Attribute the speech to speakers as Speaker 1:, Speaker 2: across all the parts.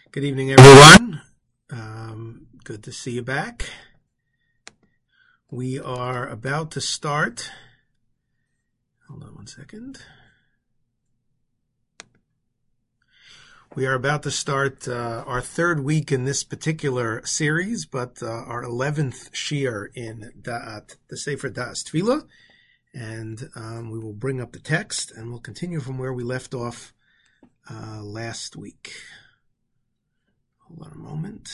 Speaker 1: Good evening, everyone. Good to see you back. We are about to start. Hold on one second. We are about to start our third week in this particular series, but our 11th shiur in Da'at, the Sefer Da'as Tefillah. And we will bring up the text, and we'll continue from where we left off last week. Hold on a moment.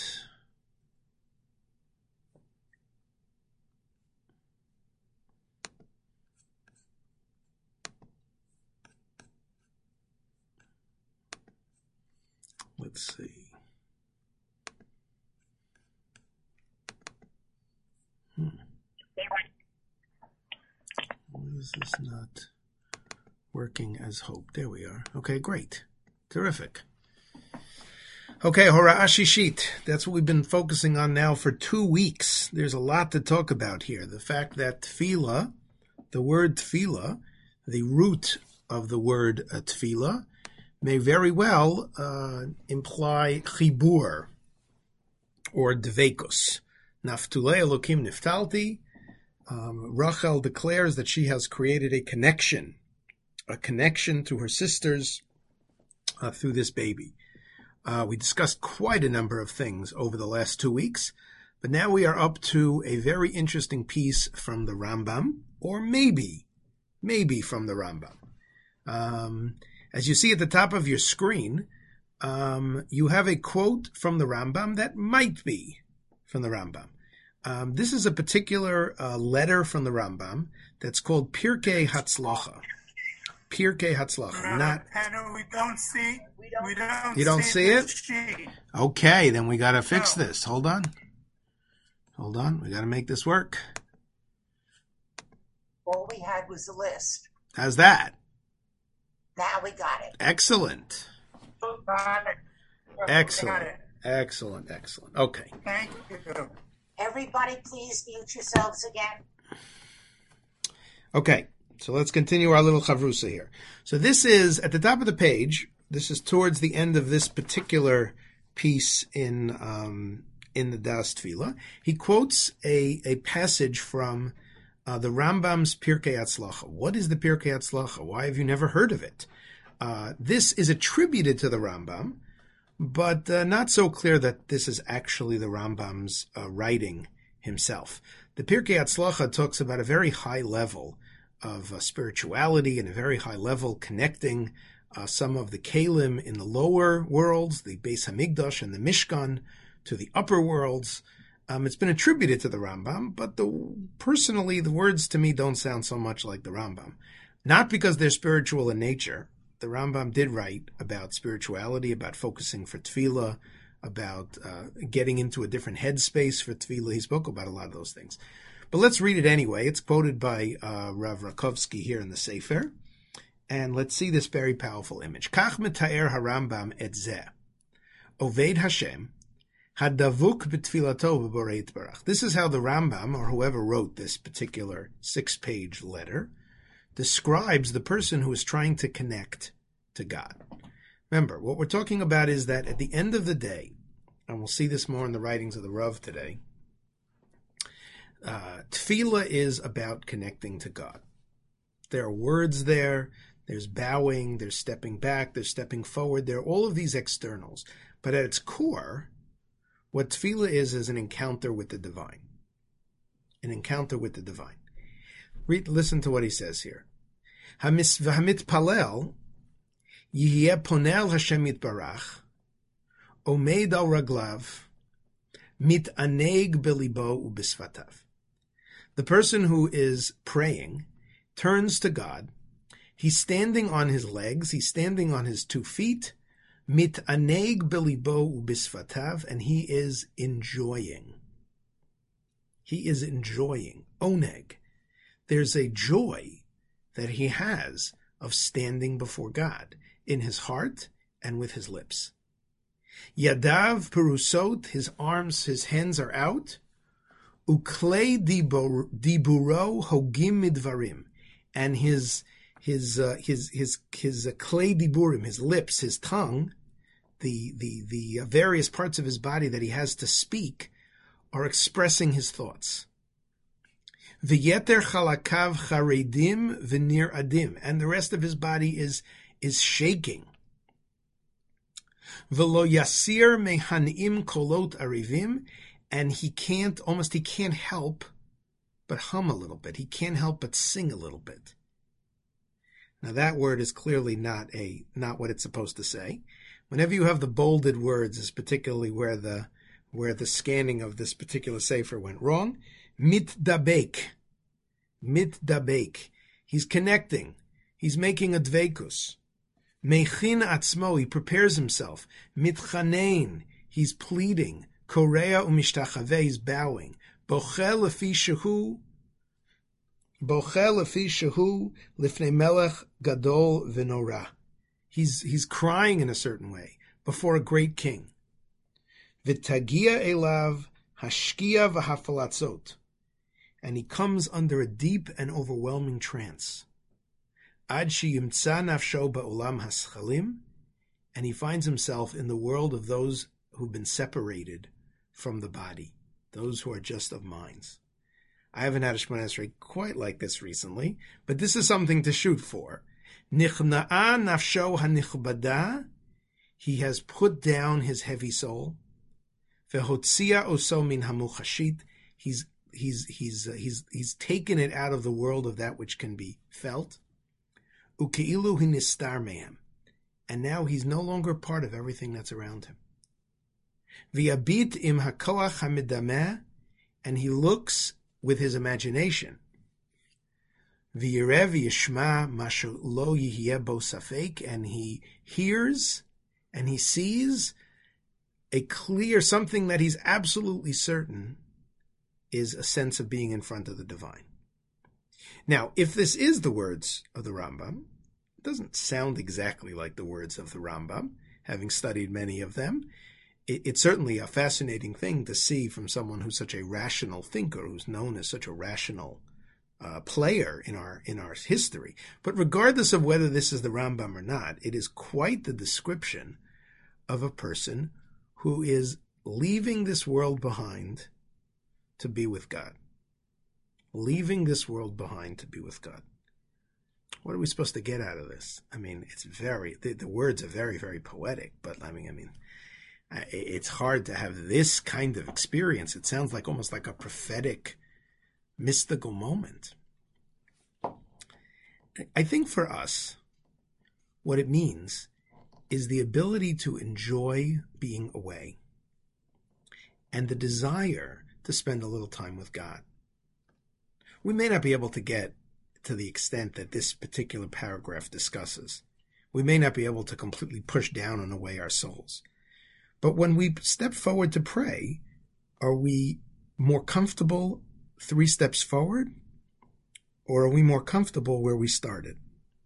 Speaker 1: Let's see. Why is this not working as hoped? There we are. Okay, great. Terrific. Okay, Hora'ah Shishit. That's what we've been focusing on now for 2 weeks. There's a lot to talk about here. The fact that tefillah, the word tefillah, the root of the word tefillah, may very well imply chibur or dveikus. Naftulei Elokim niftalti. Rachel declares that she has created a connection to her sisters through this baby. We discussed quite a number of things over the last 2 weeks, but now we are up to a very interesting piece from the Rambam, or maybe from the Rambam. As you see at the top of your screen, you have a quote from the Rambam that might be from the Rambam. This is a particular letter from the Rambam that's called Pirkei Hatzlacha. Pirkei Hatzlacha. Not.
Speaker 2: We don't see.
Speaker 1: You don't see it? Okay, then we got to fix this. Hold on. We got to make this work.
Speaker 3: All we had was a list.
Speaker 1: How's that?
Speaker 3: Now we got it.
Speaker 1: Excellent. Excellent. Okay.
Speaker 2: Thank you.
Speaker 3: Everybody, please mute yourselves again.
Speaker 1: Okay, so let's continue our little chavrusa here. So this is, at the top of the page, this is towards the end of this particular piece in the Da'as Tefillah. He quotes a passage from the Rambam's Pirkei Hatzlacha. What is the Pirkei Hatzlacha? Why have you never heard of it? This is attributed to the Rambam, but not so clear that this is actually the Rambam's writing himself. The Pirkei Hatzlacha talks about a very high level of spirituality and a very high level connecting some of the Kalim in the lower worlds, the Beis Hamikdash and the Mishkan, to the upper worlds. It's been attributed to the Rambam, but personally, the words to me don't sound so much like the Rambam. Not because they're spiritual in nature. The Rambam did write about spirituality, about focusing for tefillah, about getting into a different headspace for tefillah. He spoke about a lot of those things. But let's read it anyway. It's quoted by Rav Rakovsky here in the Sefer. And let's see this very powerful image. Kach metaer harambam et zeh. Oved Hashem. Hadavuk b'tfilato b'borei yitbarach. This is how the Rambam, or whoever wrote this particular 6-page letter, describes the person who is trying to connect to God. Remember, what we're talking about is that at the end of the day, and we'll see this more in the writings of the Rav today, tefillah is about connecting to God. There are words there, there's bowing, there's stepping back, there's stepping forward, there are all of these externals. But at its core, what tefillah is an encounter with the divine. An encounter with the divine. Listen to what he says here. V'hamit palel yihye ponel Hashem yitbarach omeid al raglav mitaneg belibo ubisvatav. The person who is praying turns to God. He's standing on his legs. He's standing on his 2 feet. Mitaneg belibo ubisvatav, and he is enjoying. He is enjoying. Oneg. There's a joy that he has of standing before God in his heart and with his lips. Yadav perusot, his arms, his hands are out. Uklei diburo hogim midvarim, and his klei diburim, his lips, his tongue, the various parts of his body that he has to speak are expressing his thoughts. V'yeter chalakav charedim v'nir adim, and the rest of his body is shaking. V'lo yasir mehanim kolot arivim, and he can't help but hum a little bit. He can't help but sing a little bit. Now that word is clearly not what it's supposed to say. Whenever you have the bolded words, is particularly where the scanning of this particular sefer went wrong. Mitdabek. He's connecting. He's making a dveikus. Mechin atzmo, he prepares himself. Mitchanein, he's pleading. Korea umishtachave, he's bowing. Bochel lefi shehu lifnei melech gadol v'nora. He's crying in a certain way before a great king. V'tagia elav hashkia v'hafalatzot. And he comes under a deep and overwhelming trance. Ad sheyimtza nafsho ba'olam haschalim, and he finds himself in the world of those who've been separated from the body, those who are just of minds. I haven't had a Shemona Esrei quite like this recently, but this is something to shoot for. Nichna'a nafsho hanichbada, he has put down his heavy soul. Vehotzia oso min hamuchashit, he's taken it out of the world of that which can be felt. Ukeilu hinistar mehem, and now he's no longer part of everything that's around him. V'yabit im hakoach hamidameh, and he looks with his imagination. V'yirev yishma mashu lo yihyeh bo safek, and he hears and he sees something that he's absolutely certain is a sense of being in front of the divine. Now, if this is the words of the Rambam, it doesn't sound exactly like the words of the Rambam, having studied many of them. It's certainly a fascinating thing to see from someone who's such a rational thinker, who's known as such a rational player in our history. But regardless of whether this is the Rambam or not, it is quite the description of a person who is leaving this world behind to be with God. Leaving this world behind to be with God. What are we supposed to get out of this? I mean, the words are very, very poetic, but I mean, it's hard to have this kind of experience. It sounds like almost like a prophetic, mystical moment. I think for us, what it means is the ability to enjoy being away and the desire to spend a little time with God. We may not be able to get to the extent that this particular paragraph discusses. We may not be able to completely push down and away our souls. But when we step forward to pray, are we more comfortable 3 steps forward? Or are we more comfortable where we started?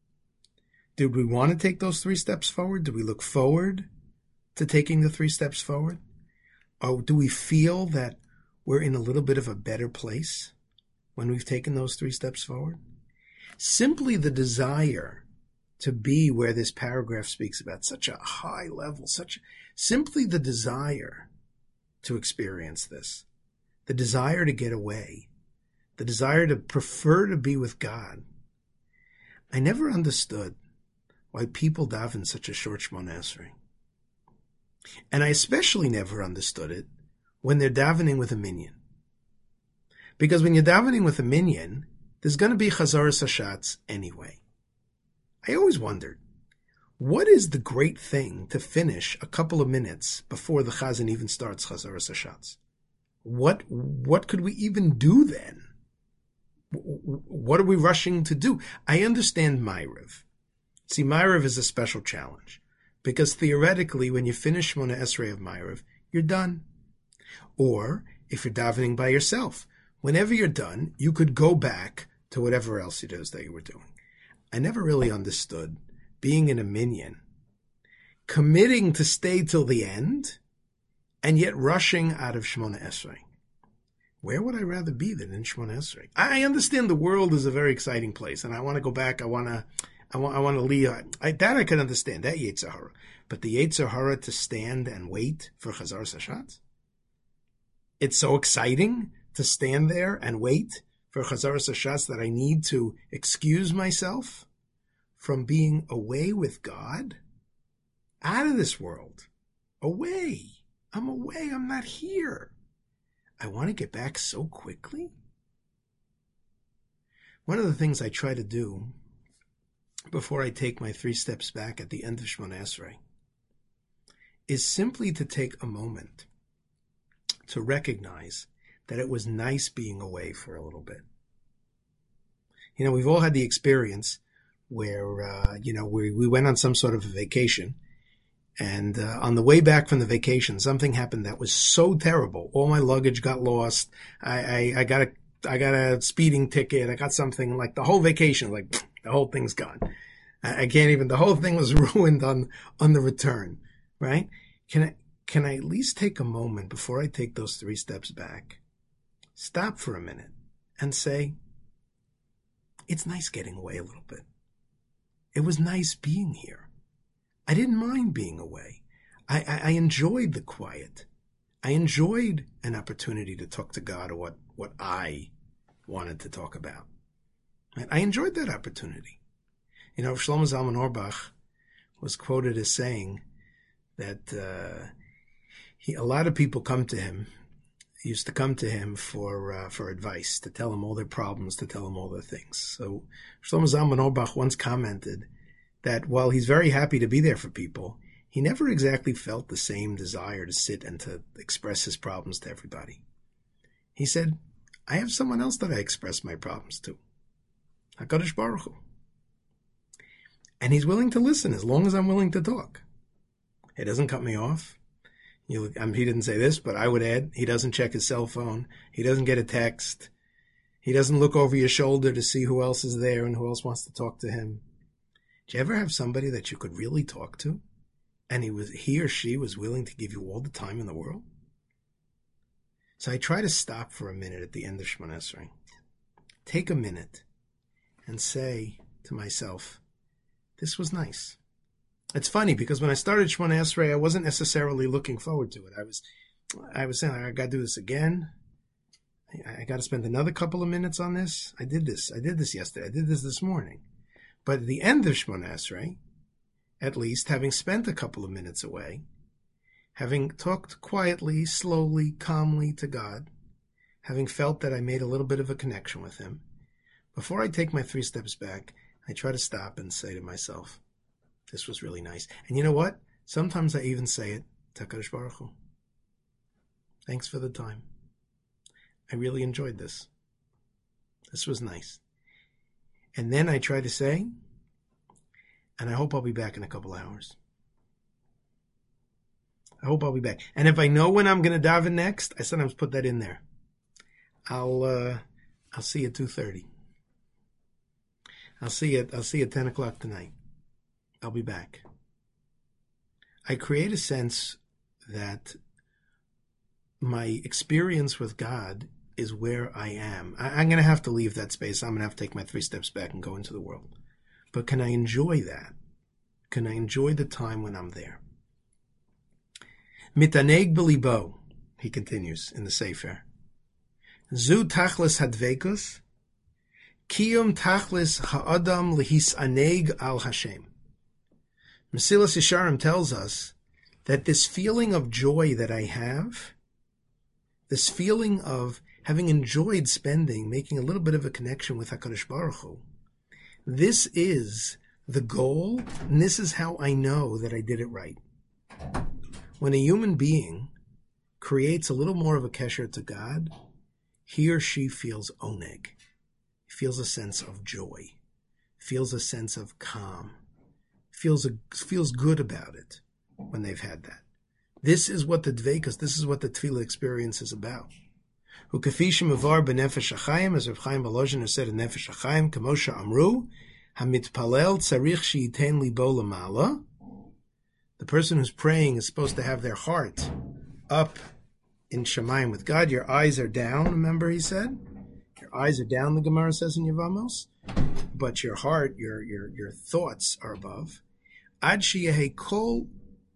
Speaker 1: Did we want to take those 3 steps forward? Do we look forward to taking the 3 steps forward? Or do we feel that we're in a little bit of a better place when we've taken those 3 steps forward? Simply the desire to be where this paragraph speaks about, such a high level, simply the desire to experience this, the desire to get away, the desire to prefer to be with God. I never understood why people daven such a short Shemona Esrei. And I especially never understood it when they're davening with a minyan. Because when you're davening with a minyan, there's going to be Chazaras Hashatz anyway. I always wondered, what is the great thing to finish a couple of minutes before the Chazan even starts Chazaras Hashatz? What could we even do then? What are we rushing to do? I understand Ma'ariv. See, Ma'ariv is a special challenge, because theoretically, when you finish Shemona Esrei of Ma'ariv, you're done. Or, if you're davening by yourself, whenever you're done, you could go back to whatever else it is that you were doing. I never really understood being in a minyan, committing to stay till the end, and yet rushing out of Shemona Esrei. Where would I rather be than in Shemona Esrei? I understand the world is a very exciting place, and I want to go back. I want to leave. That I can understand, that Yetzer Hara. but the Yetzer Hara to stand and wait for Chazar Sashat? It's so exciting to stand there and wait for Chazar Sashat that I need to excuse myself from being away with God, out of this world, away. I'm away. I'm not here. I want to get back so quickly. One of the things I try to do before I take my 3 steps back at the end of Shemona Esrei is simply to take a moment to recognize that it was nice being away for a little bit. You know, we've all had the experience where, we went on some sort of a vacation, and on the way back from the vacation, something happened that was so terrible. All my luggage got lost. I got a speeding ticket. I got something, like the whole vacation, like the whole thing's gone. I can't even, the whole thing was ruined on the return, right? Can I at least take a moment before I take those 3 steps back, stop for a minute and say, it's nice getting away a little bit. It was nice being here. I didn't mind being away. I enjoyed the quiet. I enjoyed an opportunity to talk to God or what I wanted to talk about. Right? I enjoyed that opportunity. You know, Shlomo Zalman Auerbach was quoted as saying that a lot of people used to come to him for advice, to tell him all their problems, to tell him all their things. So Shlomo Zalman Auerbach once commented that while he's very happy to be there for people, he never exactly felt the same desire to sit and to express his problems to everybody. He said, I have someone else that I express my problems to, HaKadosh Baruch Hu. And he's willing to listen as long as I'm willing to talk. He doesn't cut me off. He didn't say this, but I would add, he doesn't check his cell phone. He doesn't get a text. He doesn't look over your shoulder to see who else is there and who else wants to talk to him. Did you ever have somebody that you could really talk to, and he or she was willing to give you all the time in the world? So I try to stop for a minute at the end of Shemona Esrei. Take a minute and say to myself, this was nice. It's funny because when I started Shemona Esrei, I wasn't necessarily looking forward to it. I was saying, I got to do this again. I got to spend another couple of minutes on this. I did this yesterday. I did this morning. But at the end of Shemona Esrei, at least, having spent a couple of minutes away, having talked quietly, slowly, calmly to God, having felt that I made a little bit of a connection with him, before I take my 3 steps back, I try to stop and say to myself, this was really nice. And you know what? Sometimes I even say it to HaKadosh Baruch Hu. Thanks for the time. I really enjoyed this. This was nice. And then I try to say, and I hope I'll be back in a couple hours. I hope I'll be back. And if I know when I'm going to daven next, I sometimes put that in there. I'll see you at 2:30. I'll see you at 10 o'clock tonight. I'll be back. I create a sense that my experience with God is where I am. I'm going to have to leave that space. I'm going to have to take my 3 steps back and go into the world. But can I enjoy that? Can I enjoy the time when I'm there? Mitaneg b'libo, he continues in the Sefer. Zu tachlis hadvekus, kiyum tachlis ha'adam lehisaneg al Hashem. Mesilas Yesharim tells us that this feeling of joy that I have, this feeling of having enjoyed making a little bit of a connection with HaKadosh Baruch Hu, this is the goal, and this is how I know that I did it right. When a human being creates a little more of a kesher to God, he or she feels oneg, feels a sense of joy, feels a sense of calm, feels good about it when they've had that. This is what the dveikus, this is what the tefillah experience is about. Ukafishim avar b'nefesh hachayim, as Rav Chaim Volozhin has said in Nefesh Hachayim, Kamosha Amru, Hamitpalel tzarich she'iten libo lamala. The person who's praying is supposed to have their heart up in Shemayim with God. Your eyes are down, remember he said? Your eyes are down, the Gemara says in Yevamos. But your heart, your thoughts are above. Ad sheyehe kol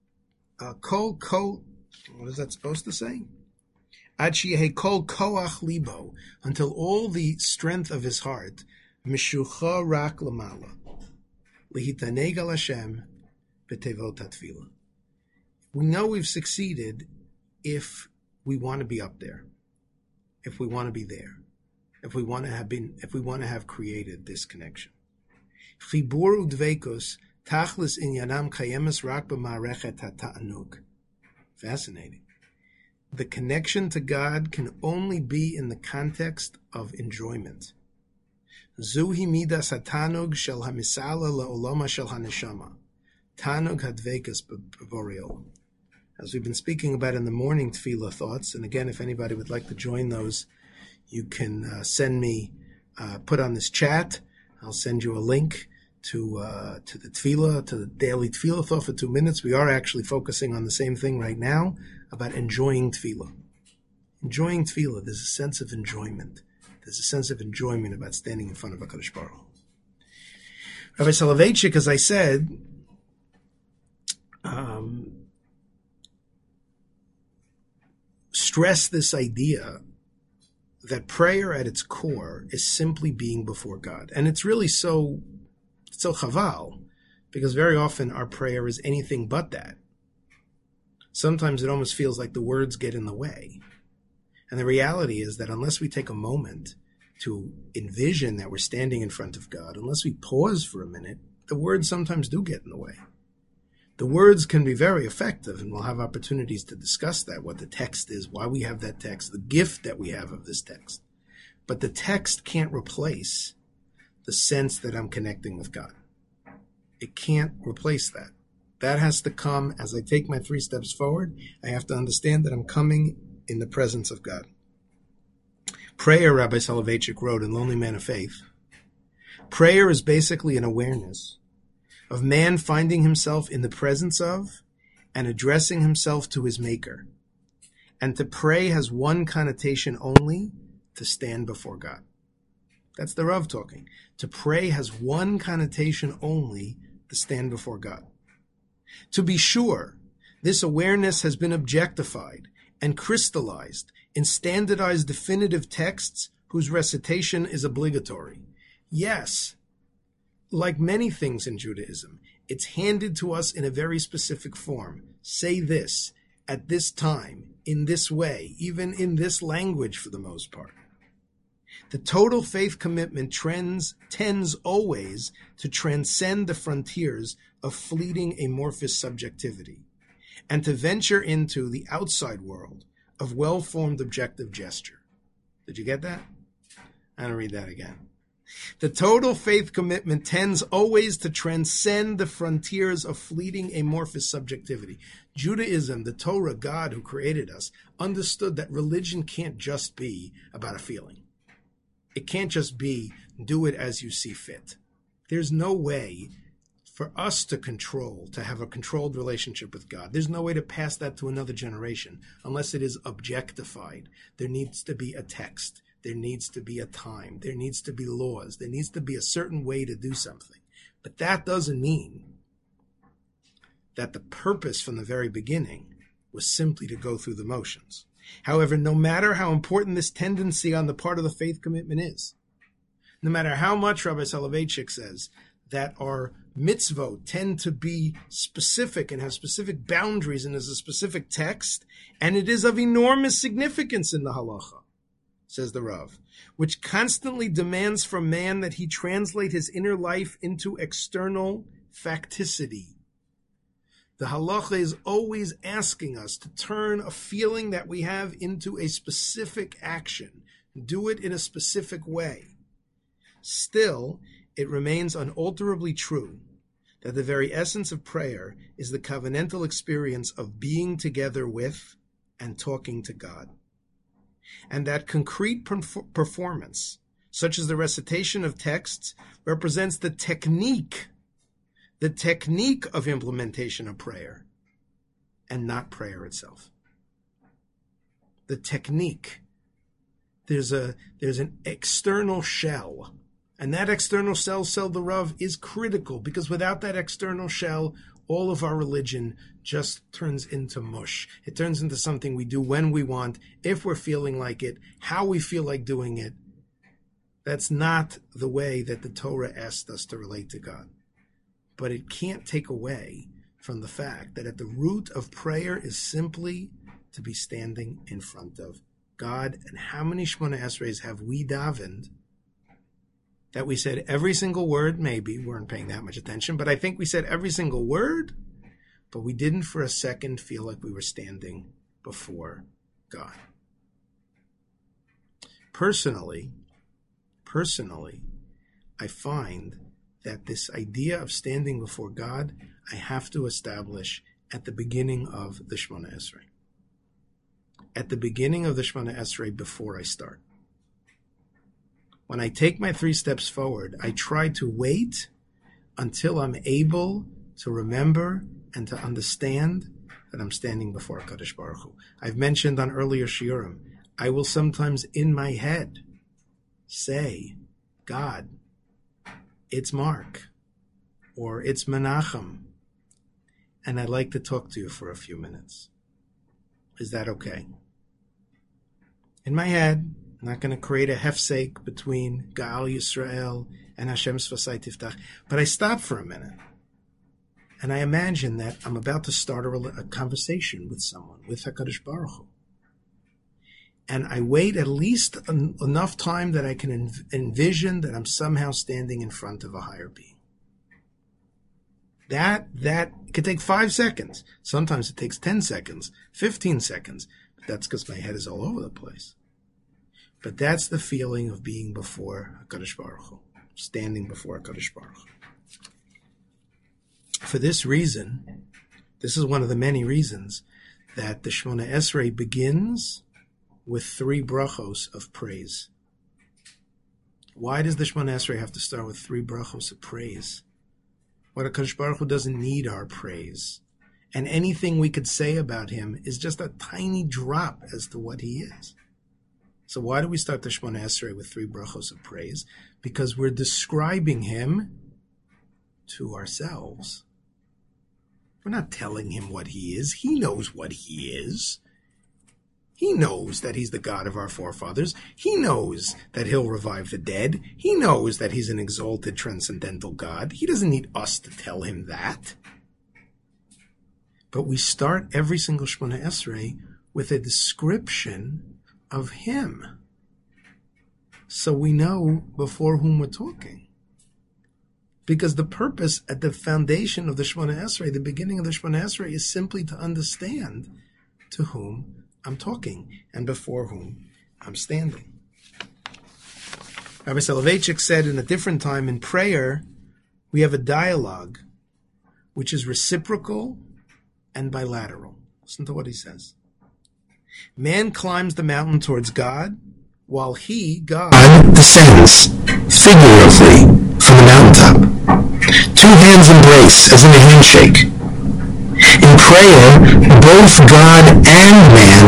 Speaker 1: what is that supposed to say? Ad sheyehi kol koach libo, until all the strength of his heart, mishucha rak lamala, lihitaneg al Hashem b'tevot hatfilah. We know we've succeeded if we want to be up there, if we want to be there, if we want to have created this connection. Chibur udveikus tachlis inyanam kayemes rak b'ma'arechet hata'anug. Fascinating. The connection to God can only be in the context of enjoyment. Zuhi midas hatanug shel hamisala le'olama shel haneshama. Tanug hadvekas b'boreolam. As we've been speaking about in the morning tefillah thoughts, and again, if anybody would like to join those, you can send me, put on this chat. I'll send you a link to the tefillah, to the daily tefillah thought for 2 minutes. We are actually focusing on the same thing right now, about enjoying tefillah. Enjoying tefillah, there's a sense of enjoyment. There's a sense of enjoyment about standing in front of HaKadosh Baruch Hu. Rabbi Soloveitchik, as I said, stressed this idea that prayer at its core is simply being before God. And it's really so chaval, because very often our prayer is anything but that. Sometimes it almost feels like the words get in the way. And the reality is that unless we take a moment to envision that we're standing in front of God, unless we pause for a minute, the words sometimes do get in the way. The words can be very effective, and we'll have opportunities to discuss that, what the text is, why we have that text, the gift that we have of this text. But the text can't replace the sense that I'm connecting with God. It can't replace that. That has to come as I take my 3 steps forward. I have to understand that I'm coming in the presence of God. Prayer, Rabbi Soloveitchik wrote in Lonely Man of Faith, prayer is basically an awareness of man finding himself in the presence of and addressing himself to his maker. And to pray has one connotation only, to stand before God. That's the Rav talking. To pray has one connotation only, to stand before God. To be sure, this awareness has been objectified and crystallized in standardized definitive texts whose recitation is obligatory. Yes, like many things in Judaism, it's handed to us in a very specific form. Say this, at this time, in this way, even in this language for the most part. The total faith commitment tends always to transcend the frontiers of fleeting amorphous subjectivity and to venture into the outside world of well-formed objective gesture. Did you get that? I'm going to read that again. The total faith commitment tends always to transcend the frontiers of fleeting amorphous subjectivity. Judaism, the Torah, God who created us, understood that religion can't just be about a feeling. It can't just be do it as you see fit. There's no way for us to have a controlled relationship with God. There's no way to pass that to another generation unless it is objectified. There needs to be a text. There needs to be a time. There needs to be laws. There needs to be a certain way to do something. But that doesn't mean that the purpose from the very beginning was simply to go through the motions. However, no matter how important this tendency on the part of the faith commitment is, no matter how much Rabbi Soloveitchik says that our mitzvot tend to be specific and have specific boundaries and there's a specific text, and it is of enormous significance in the halacha, says the Rav, which constantly demands from man that he translate his inner life into external facticity. The halacha is always asking us to turn a feeling that we have into a specific action, do it in a specific way. Still, it remains unalterably true that the very essence of prayer is the covenantal experience of being together with and talking to God. And that concrete performance, such as the recitation of texts, represents the technique of implementation of prayer, and not prayer itself. The technique. There's an external shell, and that external shell, the Rav, is critical, because without that external shell, all of our religion just turns into mush. It turns into something we do when we want, if we're feeling like it, how we feel like doing it. That's not the way that the Torah asked us to relate to God. But it can't take away from the fact that at the root of prayer is simply to be standing in front of God. And how many Shemona Esreis have we davened that we said every single word? Maybe we weren't paying that much attention, but I think we said every single word, but we didn't for a second feel like we were standing before God. Personally, I find that this idea of standing before God, I have to establish at the beginning of the Shemona Esrei. At the beginning of the Shemona Esrei, before I start. When I take my 3 steps forward, I try to wait until I'm able to remember and to understand that I'm standing before HaKadosh Baruch Hu. I've mentioned on earlier shiurim, I will sometimes in my head say, God, it's Mark, or it's Menachem, and I'd like to talk to you for a few minutes. Is that okay? In my head, I'm not going to create a hefsek between Gaal Yisrael and Hashem's Sfasai Tiftach, but I stop for a minute, and I imagine that I'm about to start a conversation with someone, with HaKadosh Baruch Hu. And I wait at least enough time that I can envision that I'm somehow standing in front of a higher being. That could take 5 seconds. Sometimes it takes 10 seconds, 15 seconds. But that's because my head is all over the place. But that's the feeling of being before HaKadosh Baruch Hu, standing before HaKadosh Baruch Hu. For this reason, this is one of the many reasons that the Shemona Esrei begins with 3 brachos of praise. Why does the Shemona Esrei have to start with 3 brachos of praise? What HaKadosh Baruch Hu doesn't need our praise. And anything we could say about him is just a tiny drop as to what he is. So why do we start the Shemona Esrei with 3 brachos of praise? Because we're describing him to ourselves. We're not telling him what he is. He knows what he is. He knows that he's the God of our forefathers. He knows that he'll revive the dead. He knows that he's an exalted, transcendental God. He doesn't need us to tell him that. But we start every single Shemona Esrei with a description of him, so we know before whom we're talking. Because the purpose at the foundation of the Shemona Esrei, the beginning of the Shemona Esrei, is simply to understand to whom I'm talking and before whom I'm standing. Rabbi Soloveitchik said in a different time, in prayer, we have a dialogue which is reciprocal and bilateral. Listen to what he says. Man climbs the mountain towards God, while he, God, descends figuratively from the mountaintop. 2 hands embrace as in a handshake. In prayer, both God and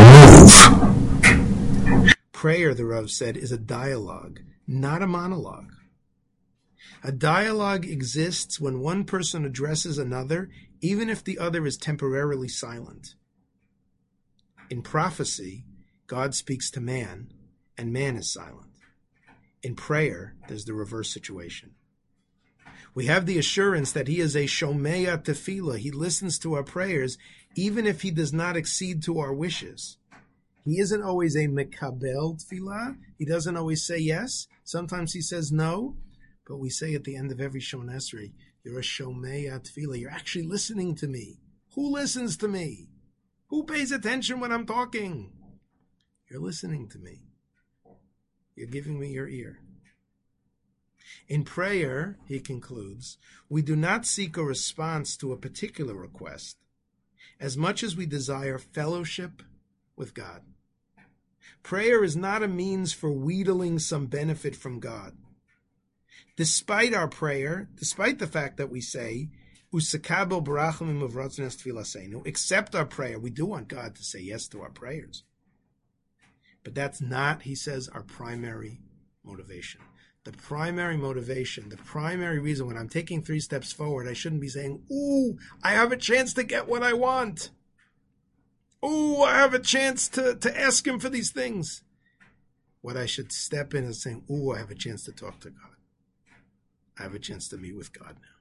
Speaker 1: man move. Prayer, the Rav said, is a dialogue, not a monologue. A dialogue exists when one person addresses another, even if the other is temporarily silent. In prophecy, God speaks to man, and man is silent. In prayer, there's the reverse situation. We have the assurance that he is a shomeya tefillah. He listens to our prayers, even if he does not accede to our wishes. He isn't always a mekabel tefillah. He doesn't always say yes. Sometimes he says no. But we say at the end of every Shemona Esrei, you're a shomeya tefillah. You're actually listening to me. Who listens to me? Who pays attention when I'm talking? You're listening to me. You're giving me your ear. In prayer, he concludes, we do not seek a response to a particular request as much as we desire fellowship with God. Prayer is not a means for wheedling some benefit from God. Despite our prayer, despite the fact that we say, Usakabel barachamim of ratzanas tfilasenu, accept our prayer, we do want God to say yes to our prayers. But that's not, he says, our primary motivation. the primary motivation, the primary reason when I'm taking 3 steps forward, I shouldn't be saying, ooh, I have a chance to get what I want. Ooh, I have a chance to ask him for these things. What I should step in is saying, ooh, I have a chance to talk to God. I have a chance to meet with God now.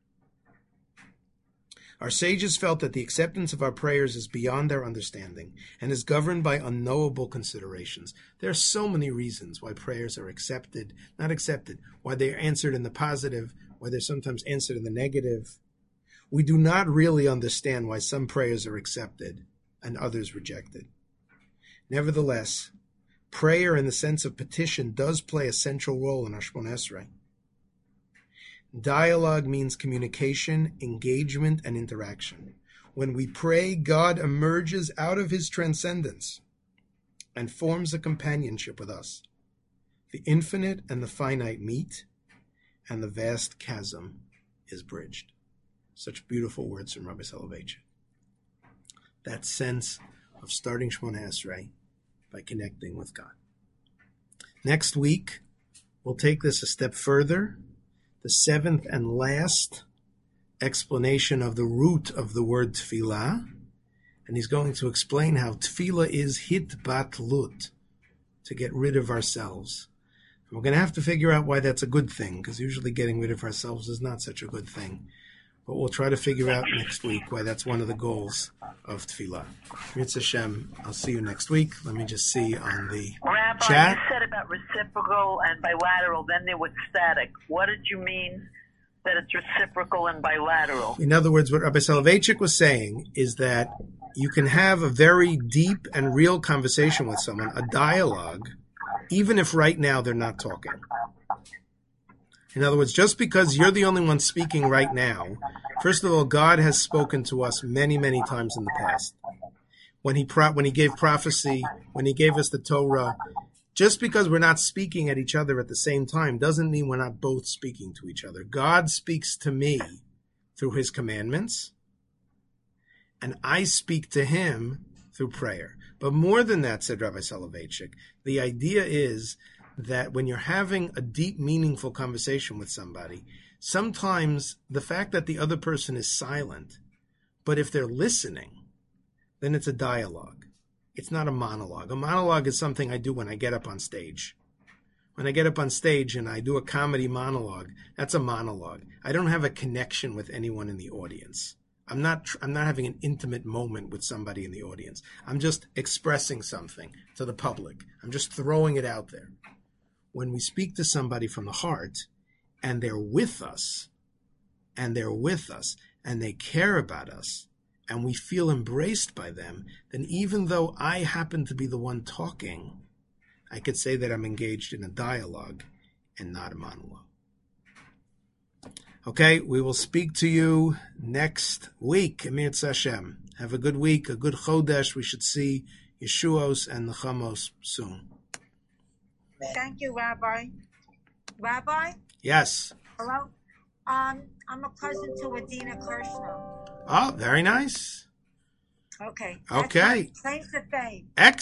Speaker 1: Our sages felt that the acceptance of our prayers is beyond our understanding and is governed by unknowable considerations. There are so many reasons why prayers are accepted, not accepted, why they are answered in the positive, why they're sometimes answered in the negative. We do not really understand why some prayers are accepted and others rejected. Nevertheless, prayer in the sense of petition does play a central role in our Shemona Esrei. Dialogue means communication, engagement, and interaction. When we pray, God emerges out of his transcendence and forms a companionship with us. The infinite and the finite meet, and the vast chasm is bridged. Such beautiful words from Rabbi Soloveitchik. That sense of starting Shemona Esrei by connecting with God. Next week, we'll take this a step further. The 7th and last explanation of the root of the word tefillah, and he's going to explain how tefillah is hitbatlut, to get rid of ourselves. And we're going to have to figure out why that's a good thing, because usually getting rid of ourselves is not such a good thing. But we'll try to figure out next week why that's one of the goals of tefillah. Mirz Hashem, I'll see you next week. Let me just see on the
Speaker 4: Rabbi,
Speaker 1: chat.
Speaker 4: you said about reciprocal and bilateral, then there was static. What did you mean that it's reciprocal and bilateral?
Speaker 1: In other words, what Rabbi Soloveitchik was saying is that you can have a very deep and real conversation with someone, a dialogue, even if right now they're not talking. In other words, just because you're the only one speaking right now, first of all, God has spoken to us many, many times in the past. When he gave prophecy, when he gave us the Torah, just because we're not speaking at each other at the same time doesn't mean we're not both speaking to each other. God speaks to me through his commandments, and I speak to him through prayer. But more than that, said Rabbi Soloveitchik, the idea is that when you're having a deep, meaningful conversation with somebody, sometimes the fact that the other person is silent, but if they're listening, then it's a dialogue. It's not a monologue. A monologue is something I do when I get up on stage. When I get up on stage and I do a comedy monologue, that's a monologue. I don't have a connection with anyone in the audience. I'm not having an intimate moment with somebody in the audience. I'm just expressing something to the public. I'm just throwing it out there. When we speak to somebody from the heart, and they're with us, and they care about us, and we feel embraced by them, then even though I happen to be the one talking, I could say that I'm engaged in a dialogue and not a monologue. Okay, we will speak to you next week. Mirz Hashem. Have a good week, a good Chodesh. We should see Yeshuos and Nechamos soon.
Speaker 5: Thank you, Rabbi. Rabbi?
Speaker 1: Yes.
Speaker 5: Hello? I'm a cousin to Adina Kirshner.
Speaker 1: Oh, very nice.
Speaker 5: Okay.
Speaker 1: Okay.
Speaker 5: Claims to fame.
Speaker 1: Excellent.